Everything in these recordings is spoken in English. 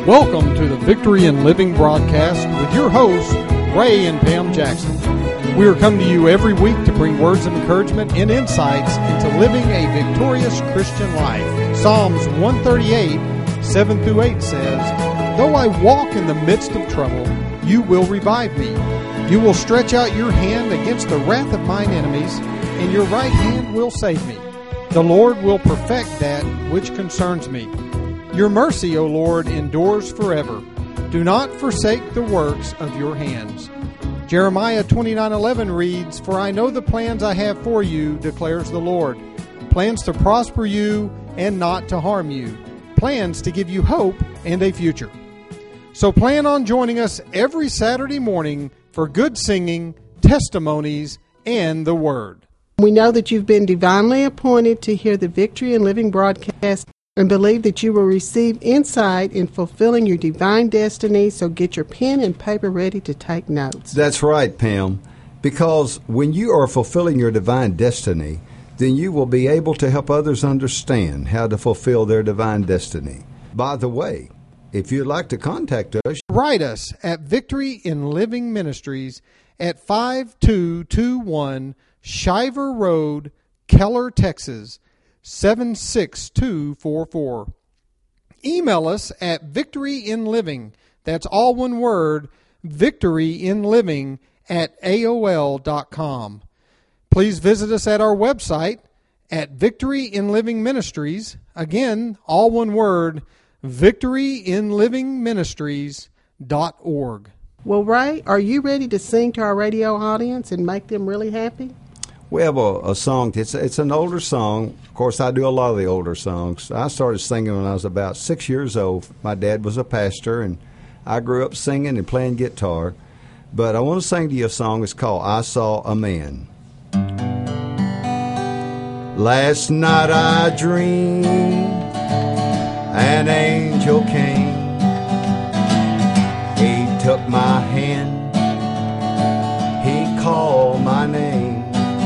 Welcome to the Victory in Living broadcast with your hosts, Ray and Pam Jackson. We are coming to you every week to bring words of encouragement and insights into living a victorious Christian life. Psalms 138, 7 through 8 says, "Though I walk in the midst of trouble, you will revive me. You will stretch out your hand against the wrath of mine enemies, and your right hand will save me. The Lord will perfect that which concerns me. Your mercy, O Lord, endures forever. Do not forsake the works of your hands." Jeremiah 29:11 reads, "For I know the plans I have for you, declares the Lord, plans to prosper you and not to harm you, plans to give you hope and a future." So plan on joining us every Saturday morning for good singing, testimonies, and the Word. We know that you've been divinely appointed to hear the Victory in Living broadcast and believe that you will receive insight in fulfilling your divine destiny, so get your pen and paper ready to take notes. That's right, Pam, because when you are fulfilling your divine destiny, then you will be able to help others understand how to fulfill their divine destiny. By the way, if you'd like to contact us, write us at Victory in Living Ministries at 5221 Shiver Road, Keller, Texas, 76244. Email us at victoryinliving, that's all one word, victoryinliving at AOL.com. Please visit us at our website at Victory in Living Ministries, again, all one word, victoryinlivingministries.org. Well, Ray, are you ready to sing to our radio audience and make them really happy? we have a song. It's an older song. Of course, I do a lot of the older songs. I started singing when I was about 6 years old. My dad was a pastor, and I grew up singing and playing guitar. But I want to sing to you a song. It's called I Saw a Man. Last night I dreamed an angel came. He took my hand. He called my name.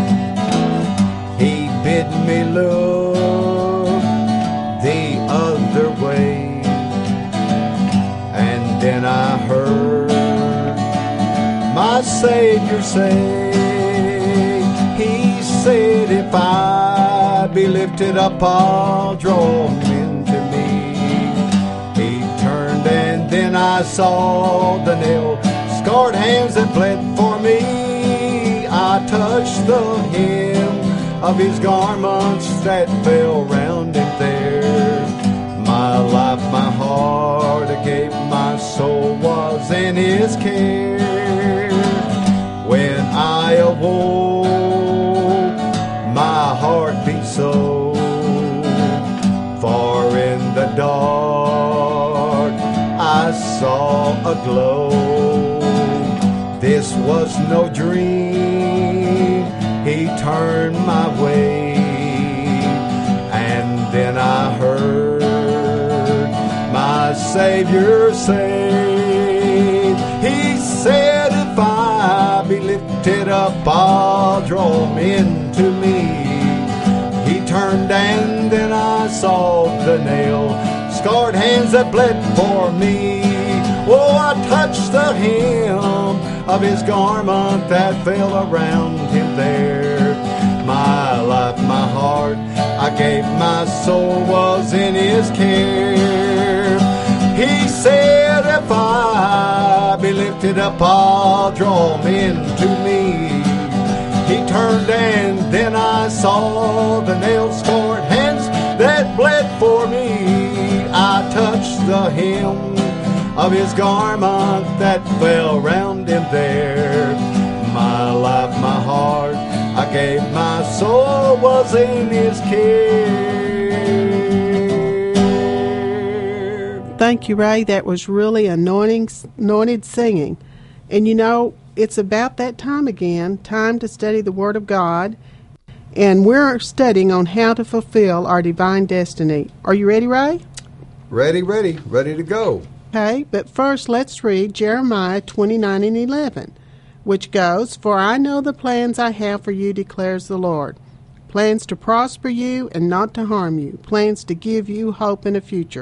He bid me look the other way. And then I heard my Savior say, He said, if I be lifted up, I'll draw men to me. He turned and then I saw the nail-scarred hands that bled for me. I touched the hem of His garments that fell round Him there. My life, my heart, I gave, my soul was in His care. When I awoke, my heart beat so, for in the dark I saw a glow. This was no dream. He turned my way, and then I heard my Savior say, He said, if I be lifted up, I'll draw men to me. He turned and then I saw the nail-scarred hands that bled for me. Oh, I touched the hem of His garment that fell around Him there. My life, my heart, I gave, my soul was in His care. He said, if I be lifted up, I'll draw men to me. He turned and then I saw the nail-scarred hands that bled for me. I touched the hem of His garment that fell round Him there. My life, my heart, I gave, my soul was in His care. Thank you, Ray. That was really anointed singing. And you know, it's about that time again, time to study the Word of God. And we're studying on how to fulfill our divine destiny. Are you ready, Ray? Ready to go. Okay, but first let's read Jeremiah 29:11, which goes, For I know the plans I have for you, declares the Lord. Plans to prosper you and not to harm you. Plans to give you hope and a future.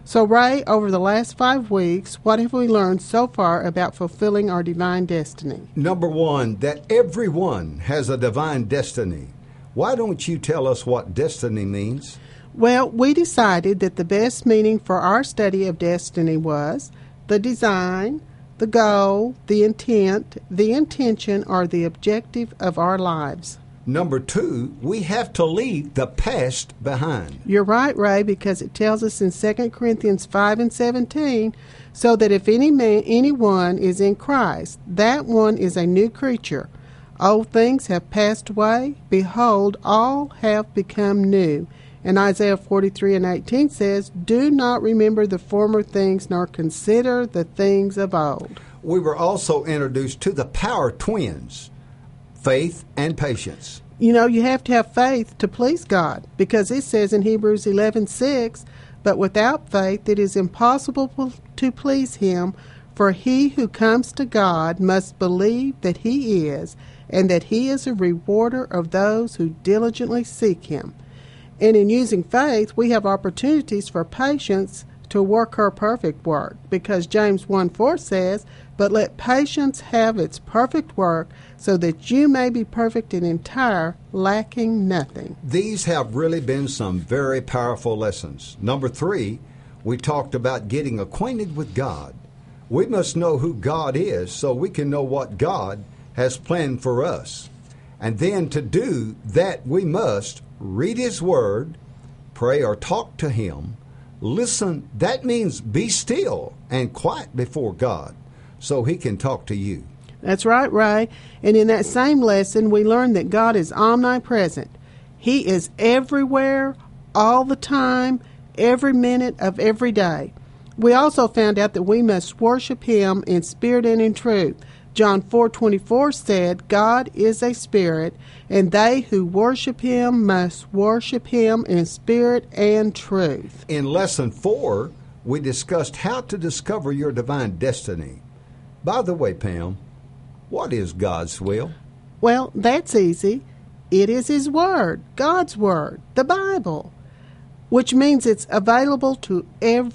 So, Ray, over the last 5 weeks, what have we learned so far about fulfilling our divine destiny? Number one, that everyone has a divine destiny. Why don't you tell us what destiny means? Well, we decided that the best meaning for our study of destiny was the design, the goal, the intent, the intention, or the objective of our lives. Number two, we have to leave the past behind. You're right, Ray, because it tells us in 2 Corinthians 5:17, so that if anyone is in Christ, that one is a new creature. Old things have passed away. Behold, all have become new. And Isaiah 43:18 says, do not remember the former things, nor consider the things of old. We were also introduced to the power twins, faith and patience. You know, you have to have faith to please God, because it says in Hebrews 11:6, but without faith it is impossible to please him, for he who comes to God must believe that he is, and that he is a rewarder of those who diligently seek him. And in using faith, we have opportunities for patience to work her perfect work, because James 1:4 says, but let patience have its perfect work, so that you may be perfect and entire, lacking nothing. These have really been some very powerful lessons. Number three, we talked about getting acquainted with God. We must know who God is so we can know what God has planned for us. And then to do that, we must read His Word, pray or talk to Him, listen. That means be still and quiet before God so He can talk to you. That's right, Ray. And in that same lesson, we learned that God is omnipresent. He is everywhere, all the time, every minute of every day. We also found out that we must worship Him in spirit and in truth. John 4:24 said, God is a spirit, and they who worship Him must worship Him in spirit and truth. In Lesson 4, we discussed how to discover your divine destiny. By the way, Pam, what is God's will? Well, that's easy. It is His Word, God's Word, the Bible, which means it's available to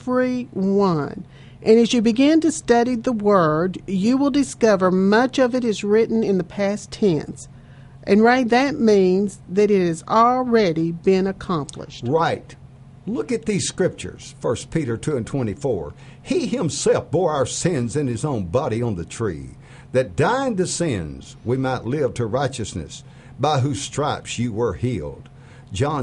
everyone. And as you begin to study the Word, you will discover much of it is written in the past tense. And Ray, that means that it has already been accomplished. Right. Look at these scriptures, 1 Peter 2:24. He Himself bore our sins in His own body on the tree, that dying to sins we might live to righteousness, by whose stripes you were healed. John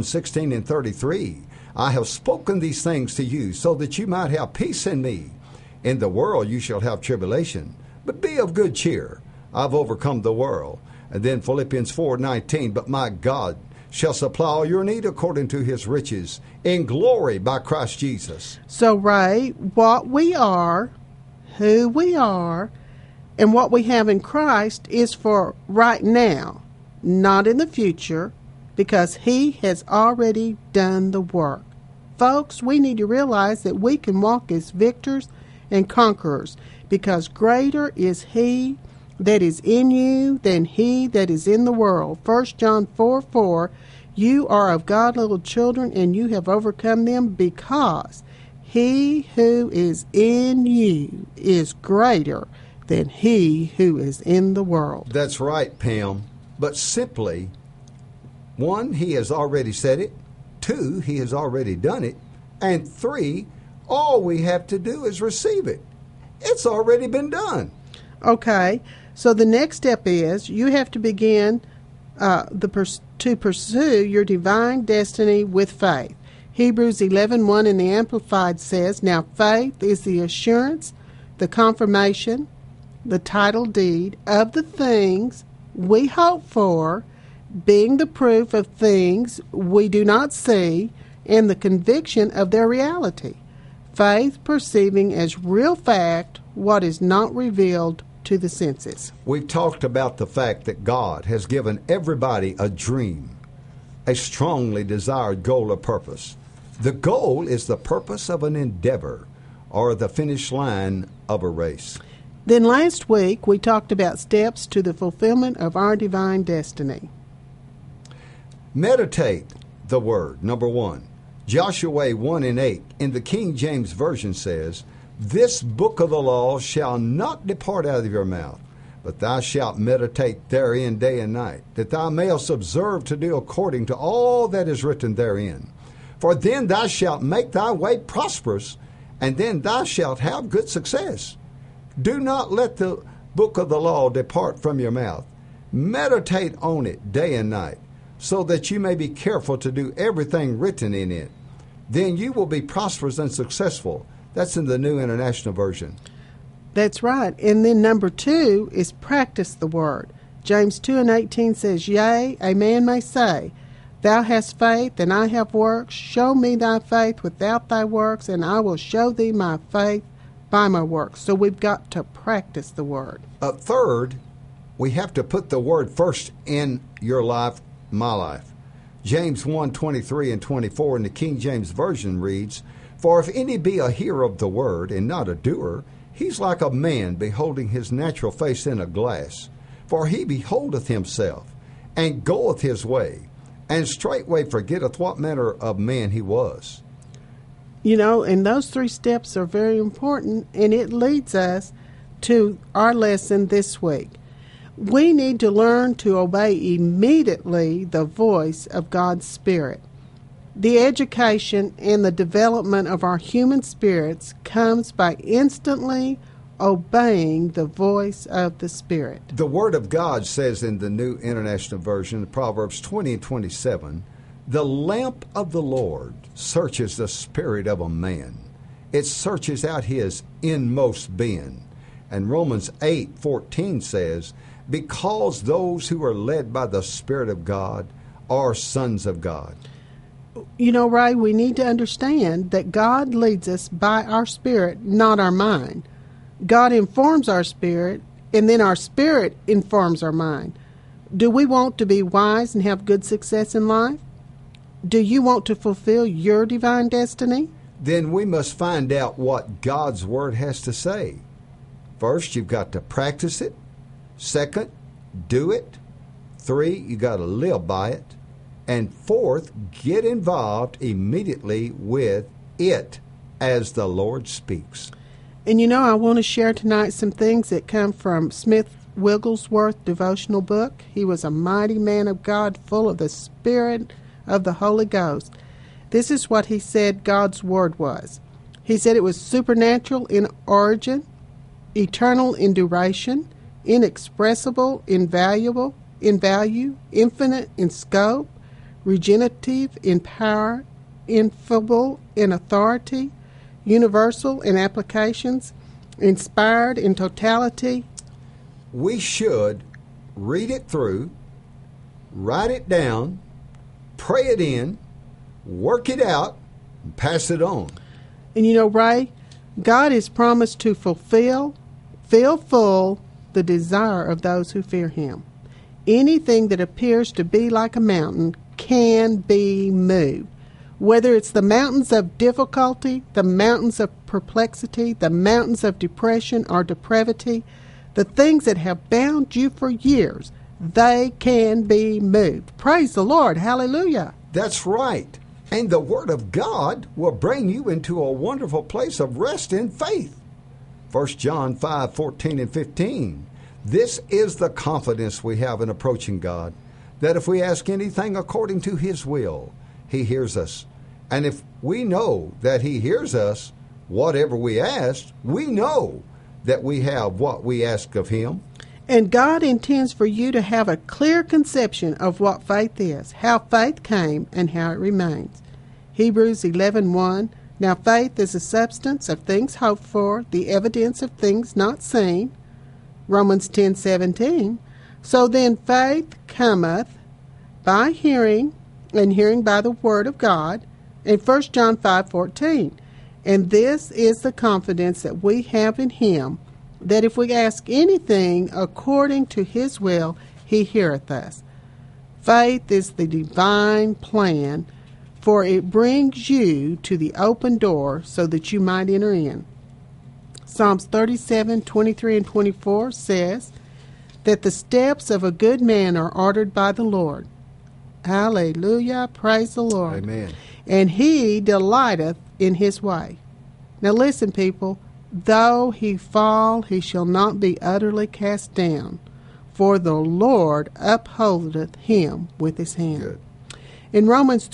16:33. I have spoken these things to you, so that you might have peace in me. In the world you shall have tribulation, but be of good cheer. I've overcome the world. And then Philippians 4:19, but my God shall supply all your need according to His riches in glory by Christ Jesus. So, Ray, what we are, who we are, and what we have in Christ is for right now, not in the future, because He has already done the work. Folks, we need to realize that we can walk as victors and conquerors, because greater is He that is in you than he that is in the world. 1 John 4:4, you are of God, little children, and you have overcome them, because He who is in you is greater than he who is in the world. That's right, Pam. But simply, 1, He has already said it. 2, He has already done it. And 3, all we have to do is receive it. It's already been done. Okay, so the next step is you have to begin to pursue your divine destiny with faith. Hebrews 11:1 in the Amplified says, now faith is the assurance, the confirmation, the title deed of the things we hope for, being the proof of things we do not see, and the conviction of their reality. Faith perceiving as real fact what is not revealed to the senses. We've talked about the fact that God has given everybody a dream, a strongly desired goal or purpose. The goal is the purpose of an endeavor or the finish line of a race. Then last week we talked about steps to the fulfillment of our divine destiny. Meditate the Word, number 1. Joshua 1:8 in the King James Version says, "This book of the law shall not depart out of your mouth, but thou shalt meditate therein day and night, that thou mayest observe to do according to all that is written therein. For then thou shalt make thy way prosperous, and then thou shalt have good success. Do not let the book of the law depart from your mouth. Meditate on it day and night, so that you may be careful to do everything written in it. Then you will be prosperous and successful." That's in the New International Version. That's right. And then number 2 is practice the word. James 2:18 says, "Yea, a man may say, Thou hast faith, and I have works. Show me thy faith without thy works, and I will show thee my faith by my works." So we've got to practice the word. Third, we have to put the word first in your life, my life. James 1:23 and 24 in the King James Version reads, "For if any be a hearer of the word, and not a doer, he's like a man beholding his natural face in a glass. For he beholdeth himself, and goeth his way, and straightway forgetteth what manner of man he was." You know, and those 3 steps are very important, and it leads us to our lesson this week. We need to learn to obey immediately the voice of God's Spirit. The education and the development of our human spirits comes by instantly obeying the voice of the Spirit. The Word of God says in the New International Version, Proverbs 20 and 27, "The lamp of the Lord searches the spirit of a man. It searches out his inmost being." And Romans 8:14 says, "Because those who are led by the Spirit of God are sons of God." You know, Ray, we need to understand that God leads us by our spirit, not our mind. God informs our spirit, and then our spirit informs our mind. Do we want to be wise and have good success in life? Do you want to fulfill your divine destiny? Then we must find out what God's Word has to say. First, you've got to practice it. Second, do it. 3, you got to live by it. And 4th, get involved immediately with it as the Lord speaks. And you know, I want to share tonight some things that come from Smith Wigglesworth devotional book. He was a mighty man of God, full of the Spirit of the Holy Ghost. This is what he said God's Word was. He said it was supernatural in origin, eternal in duration, inexpressible in value, infinite in scope, regenerative in power, ineffable in authority, universal in applications, inspired in totality. We should read it through, write it down, pray it in, work it out, and pass it on. And you know, Ray, God has promised to fill full the desire of those who fear Him. Anything that appears to be like a mountain can be moved. Whether it's the mountains of difficulty, the mountains of perplexity, the mountains of depression or depravity, the things that have bound you for years, they can be moved. Praise the Lord. Hallelujah. That's right. And the Word of God will bring you into a wonderful place of rest in faith. 1 John 5:14 and 15. This is the confidence we have in approaching God, that if we ask anything according to His will, He hears us. And if we know that He hears us, whatever we ask, we know that we have what we ask of Him. And God intends for you to have a clear conception of what faith is, how faith came, and how it remains. Hebrews 11:1. Now faith is the substance of things hoped for, the evidence of things not seen. Romans 10:17. So then faith cometh by hearing, and hearing by the word of God. And 1 John 5:14. And this is the confidence that we have in Him, that if we ask anything according to His will, He heareth us. Faith is the divine plan, for it brings you to the open door so that you might enter in. Psalms 37:23 and 24 says that the steps of a good man are ordered by the Lord. Hallelujah. Praise the Lord. Amen. and he delighteth in his way. Now listen, people. Though he fall, he shall not be utterly cast down, for the Lord upholdeth him with his hand. Good. In Revelations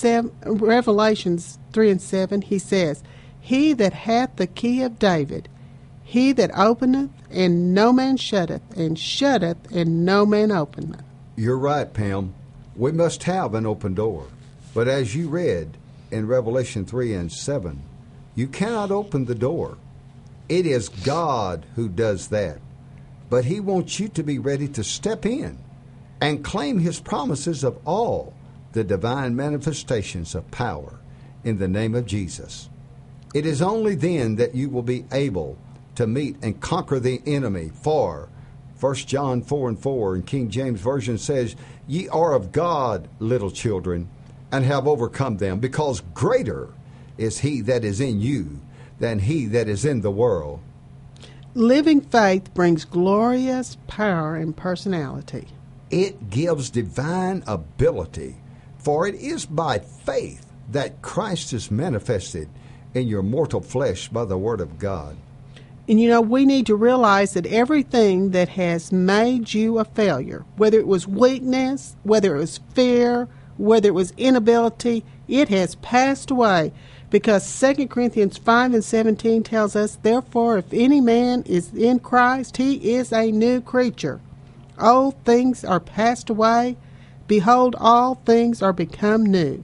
3:7, he says, He that hath the key of David, he that openeth, and no man shutteth, and shutteth, and no man openeth. You're right, Pam. We must have an open door. But as you read in Revelation 3:7, you cannot open the door. It is God who does that. But he wants you to be ready to step in and claim his promises of all the divine manifestations of power in the name of Jesus. It is only then that you will be able to meet and conquer the enemy. For 1 John 4:4 in King James Version says, Ye are of God, little children, and have overcome them, because greater is he that is in you than he that is in the world. Living faith brings glorious power and personality. It gives divine ability, for it is by faith that Christ is manifested in your mortal flesh by the word of God. And you know, we need to realize that everything that has made you a failure, whether it was weakness, whether it was fear, whether it was inability, it has passed away. Because 2 Corinthians 5:17 tells us, Therefore, if any man is in Christ, he is a new creature. Old things are passed away. Behold, all things are become new.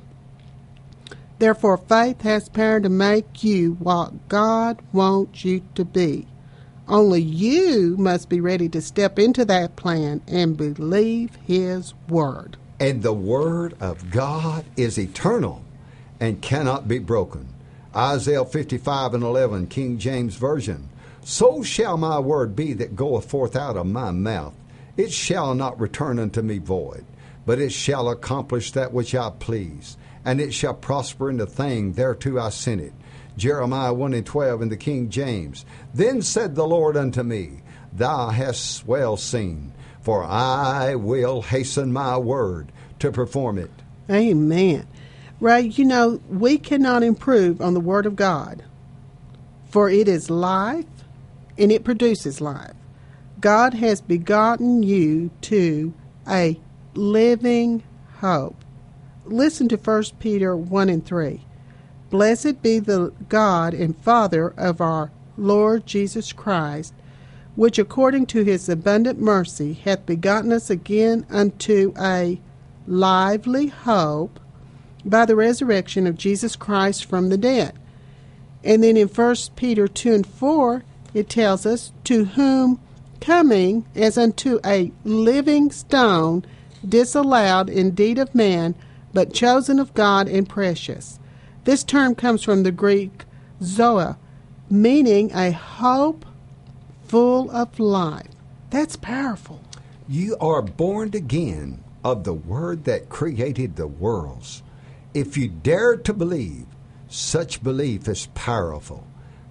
Therefore, faith has power to make you what God wants you to be. Only you must be ready to step into that plan and believe his word. And the word of God is eternal and cannot be broken. Isaiah 55:11, King James Version. So shall my word be that goeth forth out of my mouth. It shall not return unto me void, but it shall accomplish that which I please, and it shall prosper in the thing thereto I sent it. Jeremiah 1:12 in the King James. Then said the Lord unto me, Thou hast well seen, for I will hasten my word to perform it. Amen. Ray, you know, we cannot improve on the Word of God, for it is life and it produces life. God has begotten you to a living hope. Listen to 1 Peter 1:3. Blessed be the God and Father of our Lord Jesus Christ, which according to his abundant mercy hath begotten us again unto a lively hope by the resurrection of Jesus Christ from the dead. And then in 1 Peter 2:4, it tells us, To whom coming as unto a living stone, disallowed indeed of man, but chosen of God and precious. This term comes from the Greek zoa, meaning a hope full of life. That's powerful. You are born again of the word that created the worlds. If you dare to believe, such belief is powerful.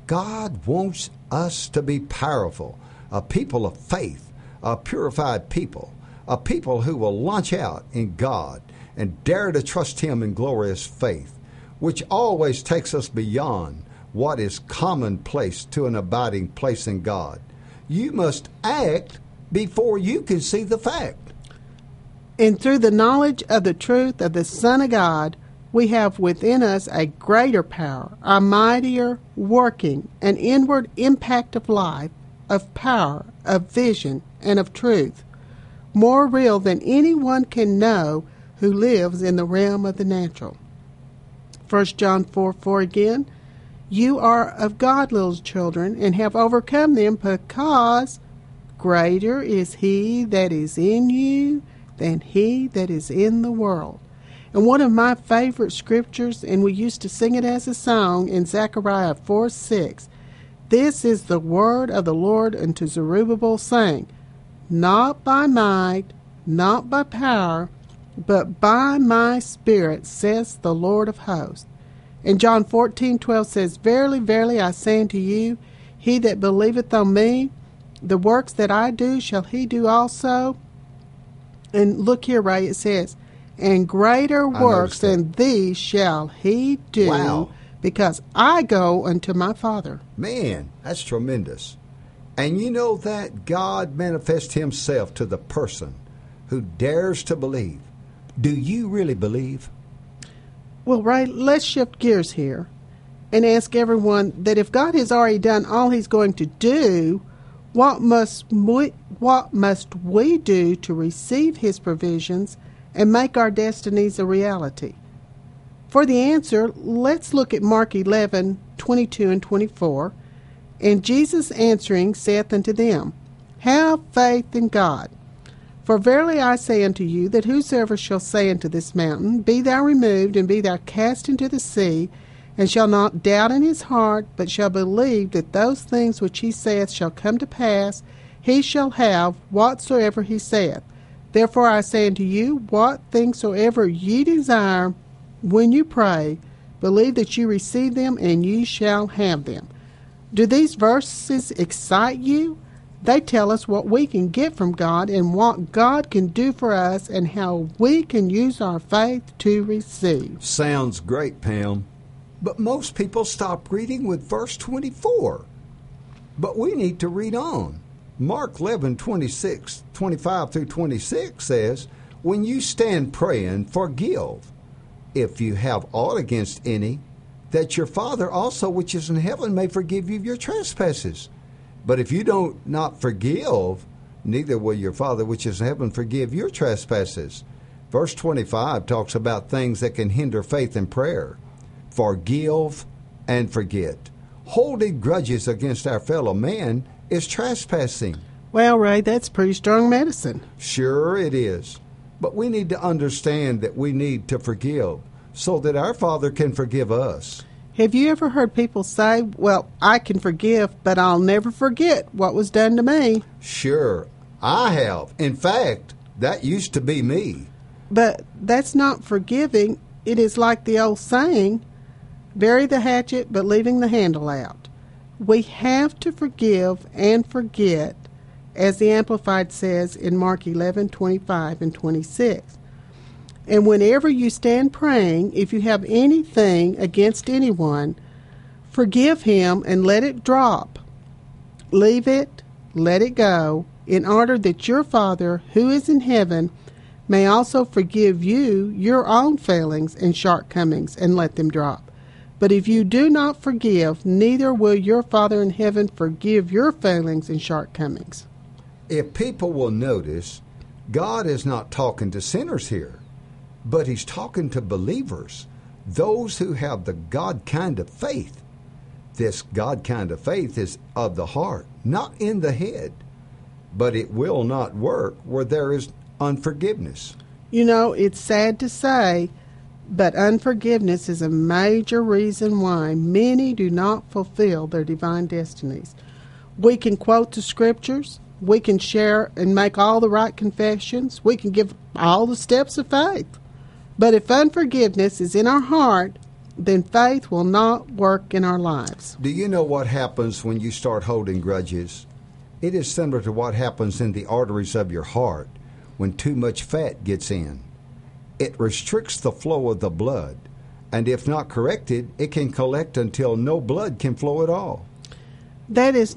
God wants us to be powerful, a people of faith, a purified people, a people who will launch out in God and dare to trust him in glorious faith, which always takes us beyond what is commonplace to an abiding place in God. You must act before you can see the fact. And through the knowledge of the truth of the Son of God, we have within us a greater power, a mightier working, an inward impact of life, of power, of vision, and of truth, more real than anyone can know who lives in the realm of the natural. 1 John 4:4 again, You are of God, little children, and have overcome them, because greater is he that is in you than he that is in the world. And one of my favorite scriptures, and we used to sing it as a song in Zechariah 4:6, This is the word of the Lord unto Zerubbabel, saying, Not by might, not by power, but by my Spirit, says the Lord of hosts. And John 14:12 says, Verily, verily, I say unto you, he that believeth on me, the works that I do shall he do also. And look here, Ray, it says, and greater works than these shall he do, Wow. because I go unto my Father. Man, that's tremendous. And you know that God manifests himself to the person who dares to believe. Do you really believe? Well, Ray, let's shift gears here and ask everyone that if God has already done all he's going to do, what must we do to receive his provisions and make our destinies a reality? For the answer, let's look at Mark 11:22 and 24. And Jesus answering saith unto them, Have faith in God. For verily I say unto you, that whosoever shall say unto this mountain, Be thou removed, and be thou cast into the sea, and shall not doubt in his heart, but shall believe that those things which he saith shall come to pass, he shall have whatsoever he saith. Therefore I say unto you, what things soever ye desire, when you pray, believe that you receive them, and ye shall have them. Do these verses excite you? They tell us what we can get from God and what God can do for us and how we can use our faith to receive. Sounds great, Pam. But most people stop reading with verse 24. But we need to read on. Mark 11:25 through 26 says, When you stand praying, forgive, if you have aught against any, that your Father also which is in heaven may forgive you your trespasses. But if you don't not forgive, neither will your Father which is in heaven forgive your trespasses. Verse 25 talks about things that can hinder faith and prayer. Forgive and forget. Holding grudges against our fellow man is trespassing. Well, Ray, that's pretty strong medicine. Sure it is. But we need to understand that we need to forgive so that our Father can forgive us. Have you ever heard people say, well, I can forgive, but I'll never forget what was done to me? Sure, I have. In fact, that used to be me. But that's not forgiving. It is like the old saying, bury the hatchet, but leaving the handle out. We have to forgive and forget, as the Amplified says in Mark 11:25 and 26. And whenever you stand praying, if you have anything against anyone, forgive him and let it drop. Leave it, let it go, in order that your Father, who is in heaven, may also forgive you your own failings and shortcomings, and let them drop. But if you do not forgive, neither will your Father in heaven forgive your failings and shortcomings. If people will notice, God is not talking to sinners here, but he's talking to believers, those who have the God kind of faith. This God kind of faith is of the heart, not in the head. But it will not work where there is unforgiveness. You know, it's sad to say, but unforgiveness is a major reason why many do not fulfill their divine destinies. We can quote the scriptures, we can share and make all the right confessions, we can give all the steps of faith. But if unforgiveness is in our heart, then faith will not work in our lives. Do you know what happens when you start holding grudges? It is similar to what happens in the arteries of your heart when too much fat gets in. It restricts the flow of the blood, and if not corrected, it can collect until no blood can flow at all. That is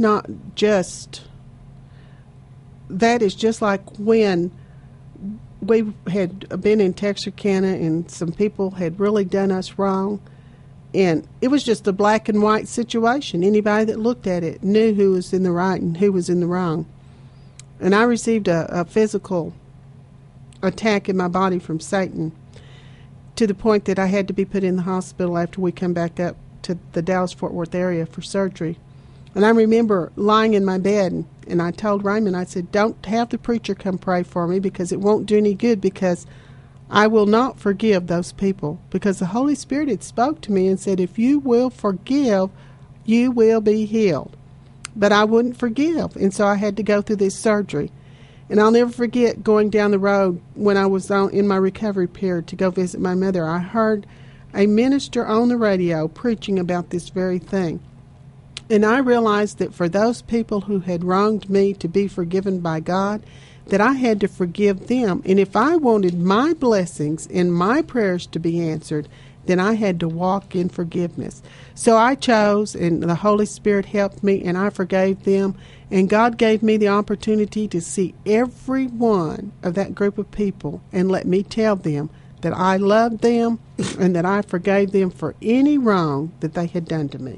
just like when we had been in Texarkana and some people had really done us wrong, and it was just a black and white situation. Anybody that looked at it knew who was in the right and who was in the wrong. And I received a physical attack in my body from Satan to the point that I had to be put in the hospital after we come back up to the Dallas-Fort Worth area for surgery. And I remember lying in my bed, and I told Raymond, I said, don't have the preacher come pray for me because it won't do any good, because I will not forgive those people. Because the Holy Spirit had spoke to me and said, if you will forgive, you will be healed. But I wouldn't forgive, and so I had to go through this surgery. And I'll never forget going down the road when I was in my recovery period to go visit my mother. I heard a minister on the radio preaching about this very thing. And I realized that for those people who had wronged me to be forgiven by God, that I had to forgive them. And if I wanted my blessings and my prayers to be answered, then I had to walk in forgiveness. So I chose, and the Holy Spirit helped me, and I forgave them. And God gave me the opportunity to see every one of that group of people and let me tell them that I loved them and that I forgave them for any wrong that they had done to me.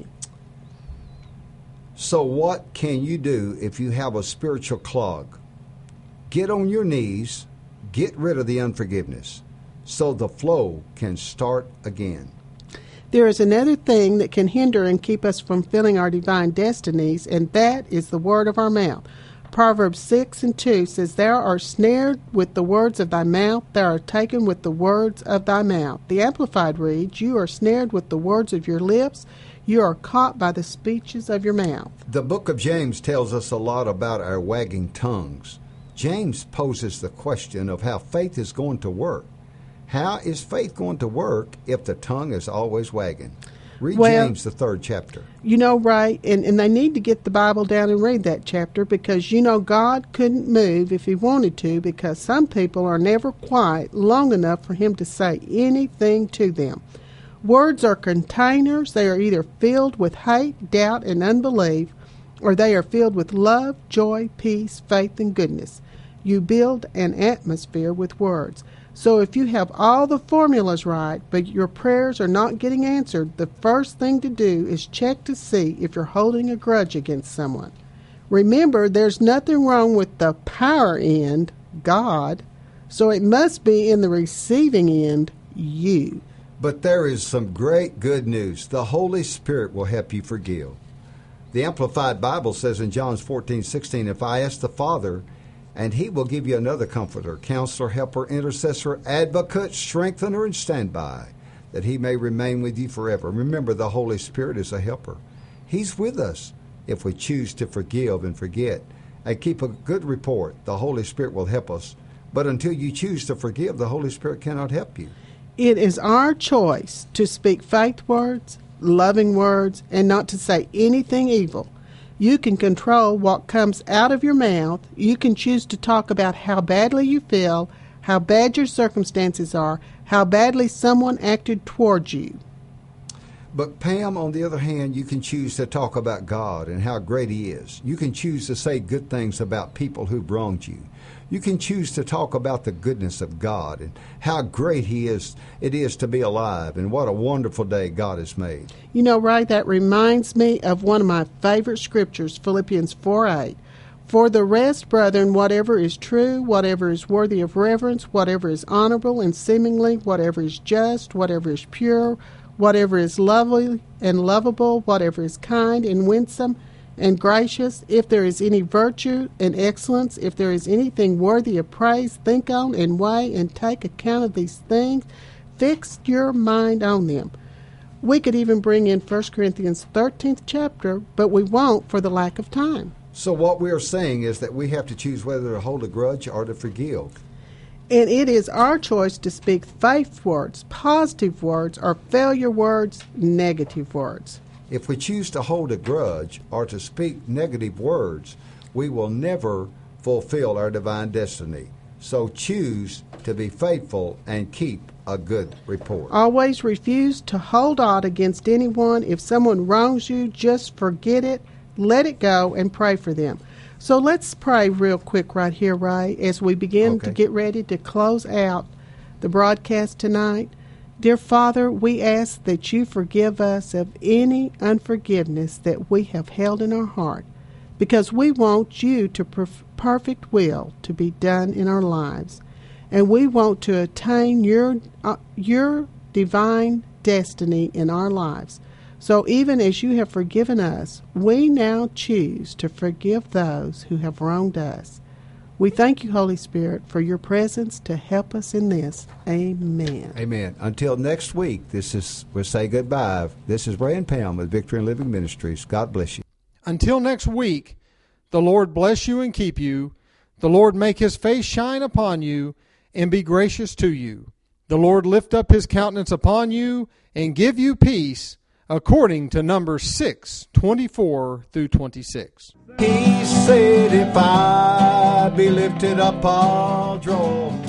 So what can you do if you have a spiritual clog? Get on your knees, get rid of the unforgiveness, so the flow can start again. There is another thing that can hinder and keep us from fulfilling our divine destinies, and that is the word of our mouth. Proverbs 6:2 says, Thou art snared with the words of thy mouth, thou art taken with the words of thy mouth. The Amplified reads, You are snared with the words of your lips, you are caught by the speeches of your mouth. The book of James tells us a lot about our wagging tongues. James poses the question of how faith is going to work. How is faith going to work if the tongue is always wagging? Read James, the 3rd chapter. You know, Ray, and they need to get the Bible down and read that chapter because, you know, God couldn't move if he wanted to because some people are never quiet long enough for him to say anything to them. Words are containers. They are either filled with hate, doubt, and unbelief, or they are filled with love, joy, peace, faith, and goodness. You build an atmosphere with words. So if you have all the formulas right, but your prayers are not getting answered, the first thing to do is check to see if you're holding a grudge against someone. Remember, there's nothing wrong with the power end, God, so it must be in the receiving end, you. But there is some great good news. The Holy Spirit will help you forgive. The Amplified Bible says in John 14:16, If I ask the Father, and he will give you another comforter, counselor, helper, intercessor, advocate, strengthener, and standby, that he may remain with you forever. Remember, the Holy Spirit is a helper. He's with us if we choose to forgive and forget and keep a good report. The Holy Spirit will help us. But until you choose to forgive, the Holy Spirit cannot help you. It is our choice to speak faith words, loving words, and not to say anything evil. You can control what comes out of your mouth. You can choose to talk about how badly you feel, how bad your circumstances are, how badly someone acted towards you. But Pam, on the other hand, you can choose to talk about God and how great he is. You can choose to say good things about people who wronged you. You can choose to talk about the goodness of God and how great it is to be alive and what a wonderful day God has made. You know, Ray, that reminds me of one of my favorite scriptures, Philippians 4:8. For the rest, brethren, whatever is true, whatever is worthy of reverence, whatever is honorable and seemingly, whatever is just, whatever is pure, whatever is lovely and lovable, whatever is kind and winsome and gracious, if there is any virtue and excellence, if there is anything worthy of praise, think on and weigh and take account of these things. Fix your mind on them. We could even bring in 1 Corinthians 13th chapter, but we won't for the lack of time. So what we are saying is that we have to choose whether to hold a grudge or to forgive. And it is our choice to speak faith words, positive words, or failure words, negative words. If we choose to hold a grudge or to speak negative words, we will never fulfill our divine destiny. So choose to be faithful and keep a good report. Always refuse to hold out against anyone. If someone wrongs you, just forget it, let it go, and pray for them. So let's pray real quick right here, Ray, as we begin to get ready to close out the broadcast tonight. Dear Father, we ask that you forgive us of any unforgiveness that we have held in our heart, because we want you to perfect will to be done in our lives, and we want to attain your divine destiny in our lives. So even as you have forgiven us, we now choose to forgive those who have wronged us. We thank you, Holy Spirit, for your presence to help us in this. Amen. Amen. Until next week, we'll say goodbye. This is Ray and Pam with Victory in Living Ministries. God bless you. Until next week, the Lord bless you and keep you. The Lord make his face shine upon you and be gracious to you. The Lord lift up his countenance upon you and give you peace. according to Numbers 6:24-26. He said, if I be lifted up, I'll draw